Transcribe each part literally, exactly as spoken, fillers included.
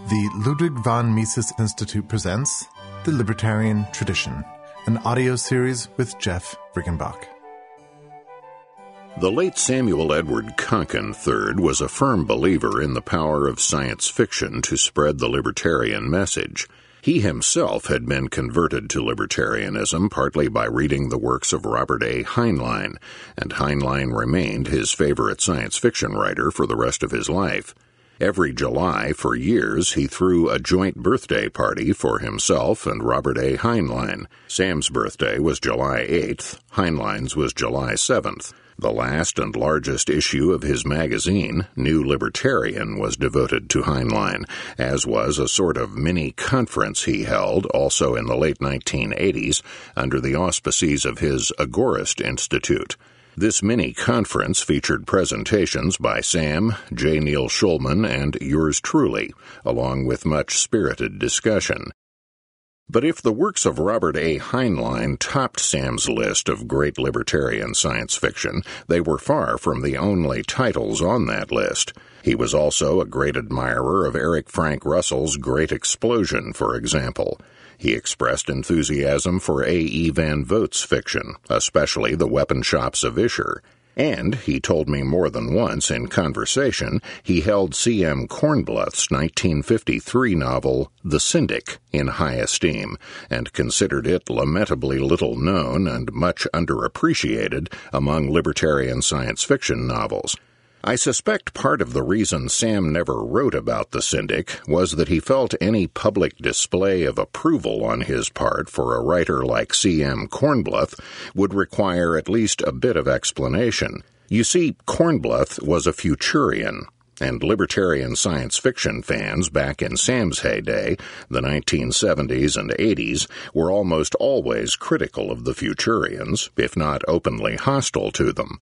The Ludwig von Mises Institute presents The Libertarian Tradition, an audio series with Jeff Riggenbach. The late Samuel Edward Konkin the third was a firm believer in the power of science fiction to spread the libertarian message. He himself had been converted to libertarianism partly by reading the works of Robert A. Heinlein, and Heinlein remained his favorite science fiction writer for the rest of his life. Every July, for years, he threw a joint birthday party for himself and Robert A. Heinlein. Sam's birthday was July eighth, Heinlein's was July seventh. The last and largest issue of his magazine, New Libertarian, was devoted to Heinlein, as was a sort of mini-conference he held, also in the late nineteen eighties, under the auspices of his Agorist Institute. This mini-conference featured presentations by Sam, J. Neil Schulman, and yours truly, along with much spirited discussion. But if the works of Robert A. Heinlein topped Sam's list of great libertarian science fiction, they were far from the only titles on that list. He was also a great admirer of Eric Frank Russell's Great Explosion, for example. He expressed enthusiasm for A E Van Vogt's fiction, especially The Weapon Shops of Isher. And, he told me more than once in conversation, he held C M Kornbluth's nineteen fifty-three novel, The Syndic, in high esteem, and considered it lamentably little known and much underappreciated among libertarian science fiction novels. I suspect part of the reason Sam never wrote about The Syndic was that he felt any public display of approval on his part for a writer like C M Kornbluth would require at least a bit of explanation. You see, Kornbluth was a Futurian, and libertarian science fiction fans back in Sam's heyday, the nineteen seventies and eighties, were almost always critical of the Futurians, if not openly hostile to them.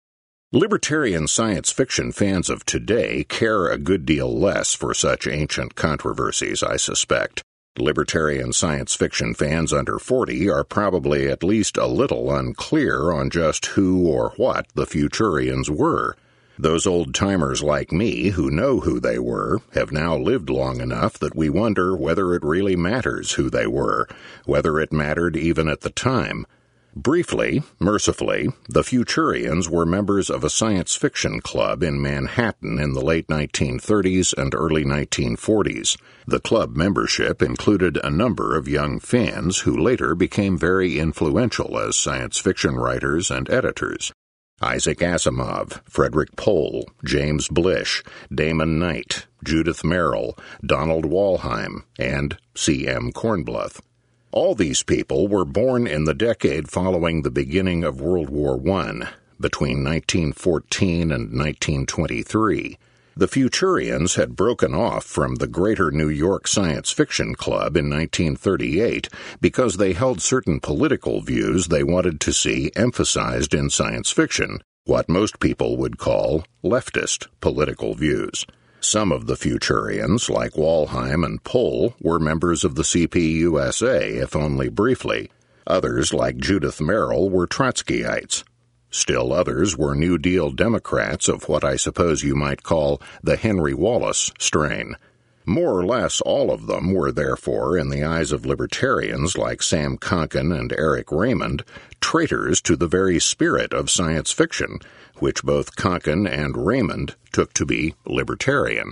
Libertarian science fiction fans of today care a good deal less for such ancient controversies, I suspect. Libertarian science fiction fans under forty are probably at least a little unclear on just who or what the Futurians were. Those old-timers like me, who know who they were, have now lived long enough that we wonder whether it really matters who they were, whether it mattered even at the time. Briefly, mercifully, the Futurians were members of a science fiction club in Manhattan in the late nineteen thirties and early nineteen forties. The club membership included a number of young fans who later became very influential as science fiction writers and editors. Isaac Asimov, Frederick Pohl, James Blish, Damon Knight, Judith Merril, Donald Walheim, and C M Kornbluth. All these people were born in the decade following the beginning of World War One, between nineteen fourteen and nineteen twenty-three. The Futurians had broken off from the Greater New York Science Fiction Club in nineteen thirty-eight because they held certain political views they wanted to see emphasized in science fiction, what most people would call leftist political views. Some of the Futurians, like Walheim and Pohl, were members of the C P U S A, if only briefly. Others, like Judith Merril, were Trotskyites. Still others were New Deal Democrats of what I suppose you might call the Henry Wallace strain. More or less all of them were therefore, in the eyes of libertarians like Sam Konkin and Eric Raymond, traitors to the very spirit of science fiction, which both Konkin and Raymond took to be libertarian.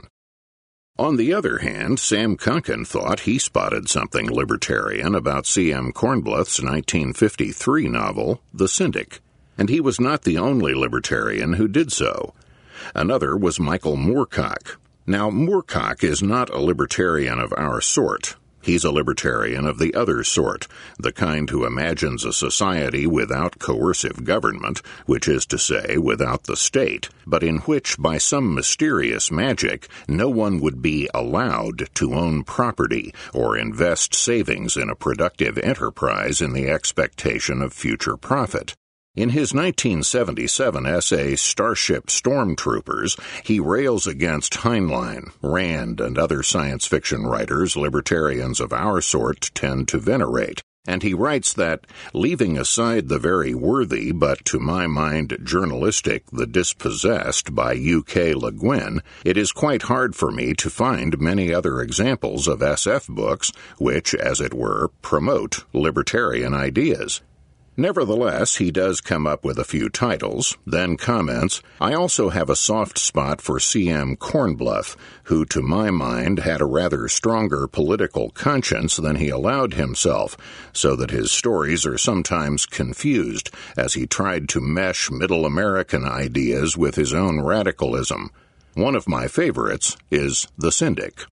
On the other hand, Sam Konkin thought he spotted something libertarian about C M Kornbluth's nineteen fifty-three novel, The Syndic, and he was not the only libertarian who did so. Another was Michael Moorcock. Now, Moorcock is not a libertarian of our sort. He's a libertarian of the other sort, the kind who imagines a society without coercive government, which is to say, without the state, but in which, by some mysterious magic, no one would be allowed to own property or invest savings in a productive enterprise in the expectation of future profit. In his nineteen seventy-seven essay Starship Stormtroopers, he rails against Heinlein, Rand, and other science fiction writers libertarians of our sort tend to venerate. And he writes that, leaving aside the very worthy, but to my mind journalistic, The Dispossessed by U K Le Guin, it is quite hard for me to find many other examples of S F books which, as it were, promote libertarian ideas. Nevertheless, he does come up with a few titles, then comments, I also have a soft spot for C M Kornbluth, who to my mind had a rather stronger political conscience than he allowed himself, so that his stories are sometimes confused as he tried to mesh Middle American ideas with his own radicalism. One of my favorites is The Syndic.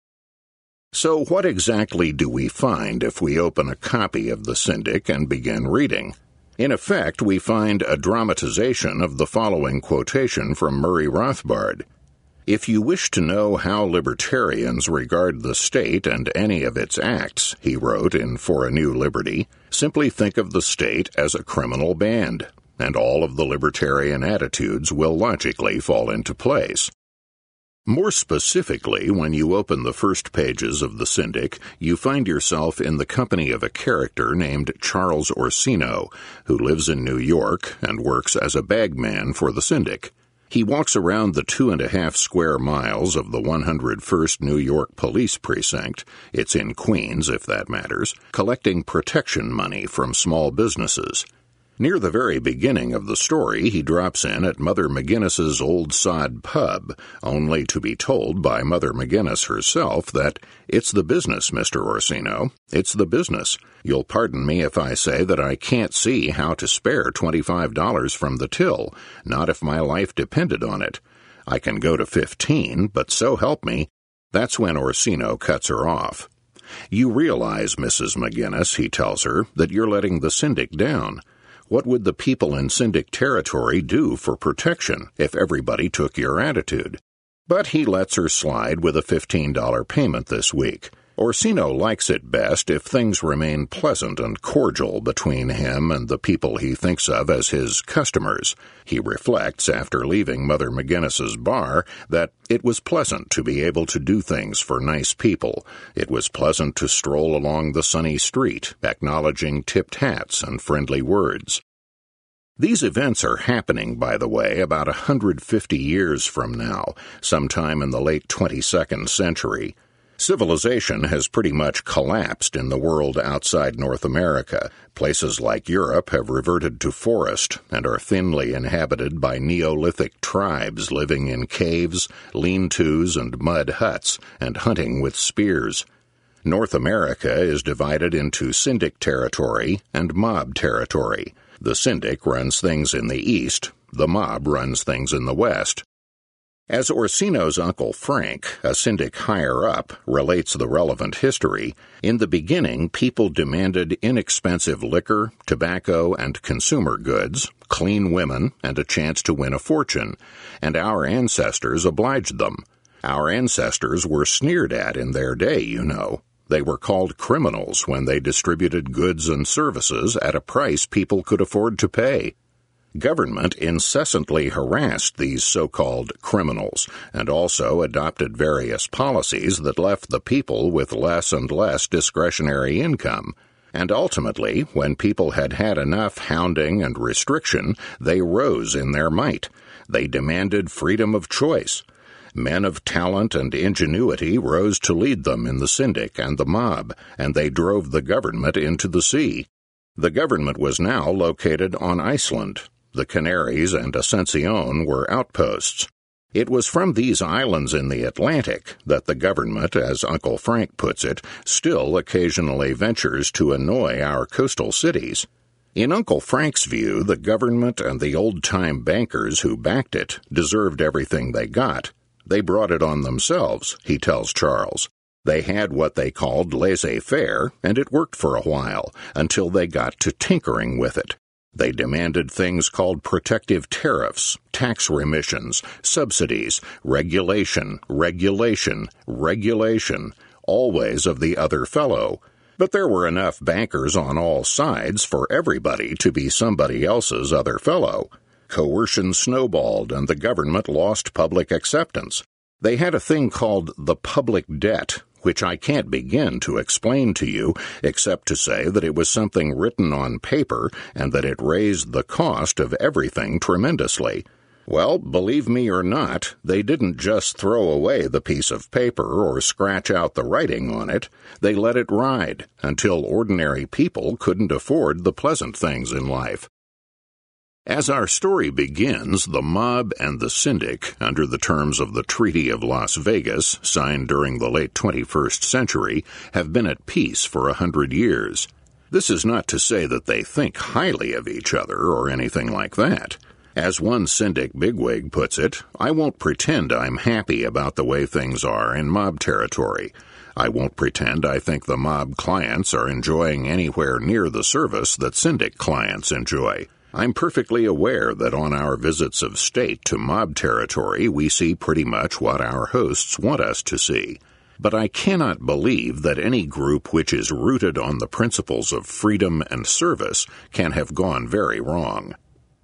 So what exactly do we find if we open a copy of The Syndic and begin reading? In effect, we find a dramatization of the following quotation from Murray Rothbard. If you wish to know how libertarians regard the state and any of its acts, he wrote in For a New Liberty, simply think of the state as a criminal band, and all of the libertarian attitudes will logically fall into place. More specifically, when you open the first pages of The Syndic, you find yourself in the company of a character named Charles Orsino, who lives in New York and works as a bagman for The Syndic. He walks around the two and a half square miles of the one hundred first New York Police Precinct, it's in Queens if that matters, collecting protection money from small businesses. Near the very beginning of the story, he drops in at Mother McGinnis's Old Sod pub, only to be told by Mother McGinnis herself that, it's the business, Mister Orsino, it's the business. You'll pardon me if I say that I can't see how to spare twenty-five dollars from the till, not if my life depended on it. I can go to fifteen, but so help me. That's when Orsino cuts her off. You realize, Missus McGinnis, he tells her, that you're letting the Syndic down. What would the people in Syndic territory do for protection if everybody took your attitude? But he lets her slide with a fifteen dollars payment this week. Orsino likes it best if things remain pleasant and cordial between him and the people he thinks of as his customers. He reflects, after leaving Mother McGinnis's bar, that it was pleasant to be able to do things for nice people. It was pleasant to stroll along the sunny street, acknowledging tipped hats and friendly words. These events are happening, by the way, about one hundred fifty years from now, sometime in the late twenty-second century. Civilization has pretty much collapsed in the world outside North America. Places like Europe have reverted to forest and are thinly inhabited by Neolithic tribes living in caves, lean-tos, and mud huts, and hunting with spears. North America is divided into Syndic territory and mob territory. The Syndic runs things in the east, the mob runs things in the west. As Orsino's Uncle Frank, a Syndic higher-up, relates the relevant history, in the beginning people demanded inexpensive liquor, tobacco, and consumer goods, clean women, and a chance to win a fortune, and our ancestors obliged them. Our ancestors were sneered at in their day, you know. They were called criminals when they distributed goods and services at a price people could afford to pay. Government incessantly harassed these so-called criminals and also adopted various policies that left the people with less and less discretionary income. And ultimately, when people had had enough hounding and restriction, they rose in their might. They demanded freedom of choice. Men of talent and ingenuity rose to lead them in the Syndic and the mob, and they drove the government into the sea. The government was now located on Iceland. The Canaries and Ascension were outposts. It was from these islands in the Atlantic that the government, as Uncle Frank puts it, still occasionally ventures to annoy our coastal cities. In Uncle Frank's view, the government and the old-time bankers who backed it deserved everything they got. They brought it on themselves, he tells Charles. They had what they called laissez-faire, and it worked for a while, until they got to tinkering with it. They demanded things called protective tariffs, tax remissions, subsidies, regulation, regulation, regulation, always of the other fellow. But there were enough bankers on all sides for everybody to be somebody else's other fellow. Coercion snowballed, and the government lost public acceptance. They had a thing called the public debt, which I can't begin to explain to you, except to say that it was something written on paper and that it raised the cost of everything tremendously. Well, believe me or not, they didn't just throw away the piece of paper or scratch out the writing on it. They let it ride until ordinary people couldn't afford the pleasant things in life. As our story begins, the mob and the syndic, under the terms of the Treaty of Las Vegas, signed during the late twenty-first century, have been at peace for a hundred years. This is not to say that they think highly of each other or anything like that. As one syndic bigwig puts it, I won't pretend I'm happy about the way things are in mob territory. I won't pretend I think the mob clients are enjoying anywhere near the service that syndic clients enjoy. I'm perfectly aware that on our visits of state to mob territory we see pretty much what our hosts want us to see. But I cannot believe that any group which is rooted on the principles of freedom and service can have gone very wrong.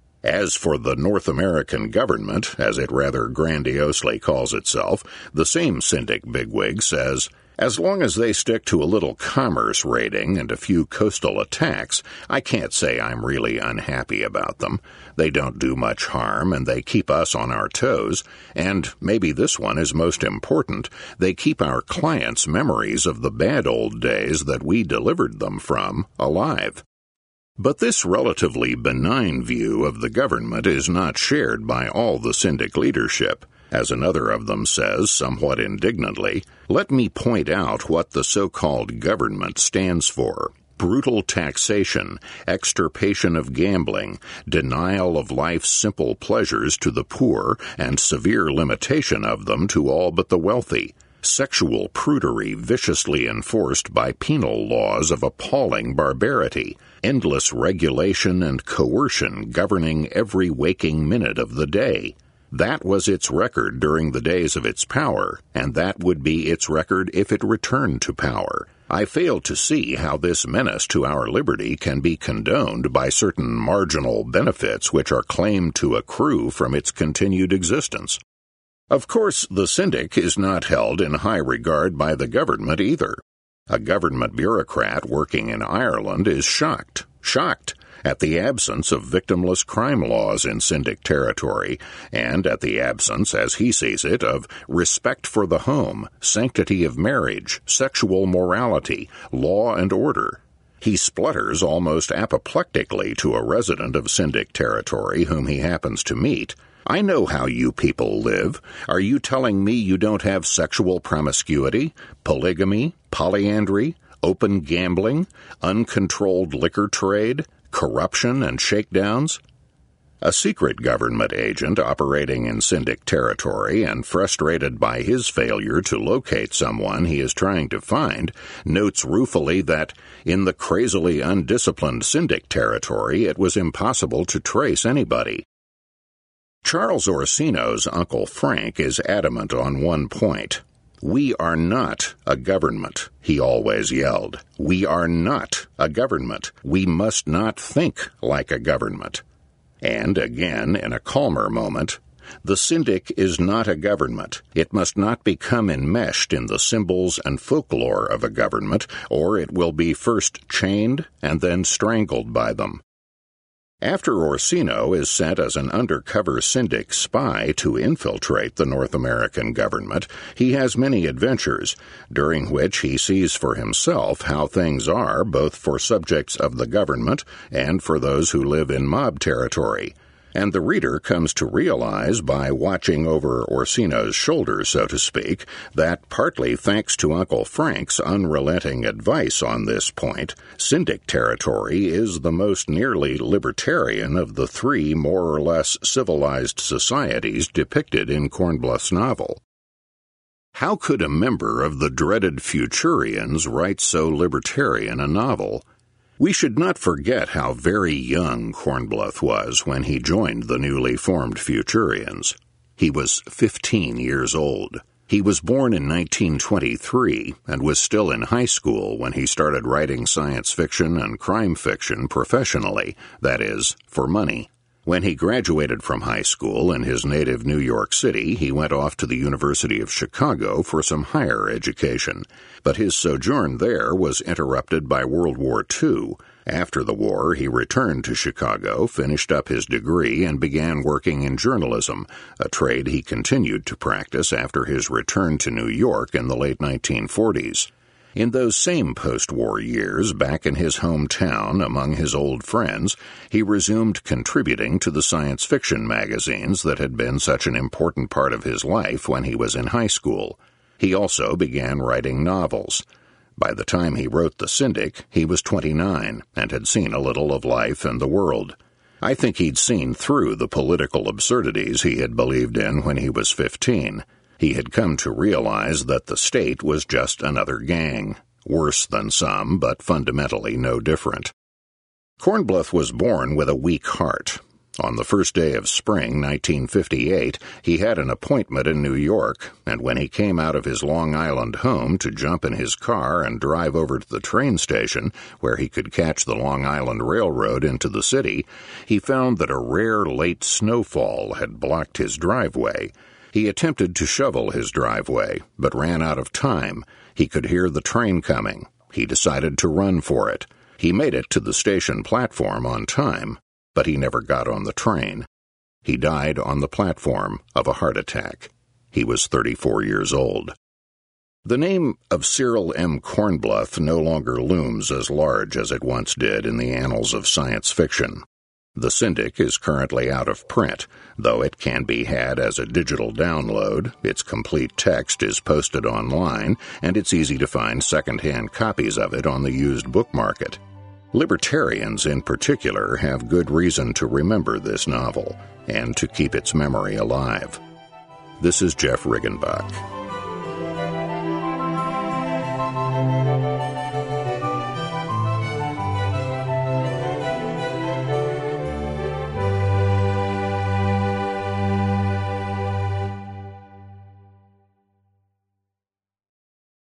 As for the North American government, as it rather grandiosely calls itself, the same syndic bigwig says, as long as they stick to a little commerce raiding and a few coastal attacks, I can't say I'm really unhappy about them. They don't do much harm, and they keep us on our toes, and maybe this one is most important, they keep our clients' memories of the bad old days that we delivered them from alive. But this relatively benign view of the government is not shared by all the syndic leadership. As another of them says, somewhat indignantly, let me point out what the so-called government stands for. Brutal taxation, extirpation of gambling, denial of life's simple pleasures to the poor, and severe limitation of them to all but the wealthy. Sexual prudery viciously enforced by penal laws of appalling barbarity. Endless regulation and coercion governing every waking minute of the day. That was its record during the days of its power, and that would be its record if it returned to power. I fail to see how this menace to our liberty can be condoned by certain marginal benefits which are claimed to accrue from its continued existence. Of course, the syndic is not held in high regard by the government either. A government bureaucrat working in Ireland is shocked, shocked at the absence of victimless crime laws in syndic territory, and at the absence, as he sees it, of respect for the home, sanctity of marriage, sexual morality, law and order. He splutters almost apoplectically to a resident of syndic territory whom he happens to meet. I know how you people live. Are you telling me you don't have sexual promiscuity, polygamy, polyandry, open gambling, uncontrolled liquor trade, corruption and shakedowns? A secret government agent operating in syndic territory and frustrated by his failure to locate someone he is trying to find, notes ruefully that in the crazily undisciplined syndic territory it was impossible to trace anybody. Charles Orsino's Uncle Frank is adamant on one point. We are not a government, he always yelled. We are not a government. We must not think like a government. And again, in a calmer moment, the syndic is not a government. It must not become enmeshed in the symbols and folklore of a government, or it will be first chained and then strangled by them. After Orsino is sent as an undercover syndic spy to infiltrate the North American government, he has many adventures, during which he sees for himself how things are both for subjects of the government and for those who live in mob territory. And the reader comes to realize, by watching over Orsino's shoulder, so to speak, that partly thanks to Uncle Frank's unrelenting advice on this point, syndic territory is the most nearly libertarian of the three more or less civilized societies depicted in Cornbluth's novel. How could a member of the dreaded Futurians write so libertarian a novel? We should not forget how very young Cornbluth was when he joined the newly formed Futurians. He was fifteen years old. He was born in nineteen twenty-three and was still in high school when he started writing science fiction and crime fiction professionally, that is, for money. When he graduated from high school in his native New York City, he went off to the University of Chicago for some higher education. But his sojourn there was interrupted by World War Two. After the war, he returned to Chicago, finished up his degree, and began working in journalism, a trade he continued to practice after his return to New York in the late nineteen forties. In those same post-war years, back in his hometown among his old friends, he resumed contributing to the science fiction magazines that had been such an important part of his life when he was in high school. He also began writing novels. By the time he wrote The Syndic, he was twenty-nine and had seen a little of life and the world. I think he'd seen through the political absurdities he had believed in when he was fifteen. He had come to realize that the state was just another gang, worse than some, but fundamentally no different. Kornbluth was born with a weak heart. On the first day of spring, nineteen fifty-eight, he had an appointment in New York, and when he came out of his Long Island home to jump in his car and drive over to the train station, where he could catch the Long Island Railroad into the city, he found that a rare late snowfall had blocked his driveway. He attempted to shovel his driveway, but ran out of time. He could hear the train coming. He decided to run for it. He made it to the station platform on time, but he never got on the train. He died on the platform of a heart attack. He was thirty-four years old. The name of Cyril M. Kornbluth no longer looms as large as it once did in the annals of science fiction. The Syndic is currently out of print, though it can be had as a digital download. Its complete text is posted online, and it's easy to find second-hand copies of it on the used book market. Libertarians in particular have good reason to remember this novel and to keep its memory alive. This is Jeff Riggenbach.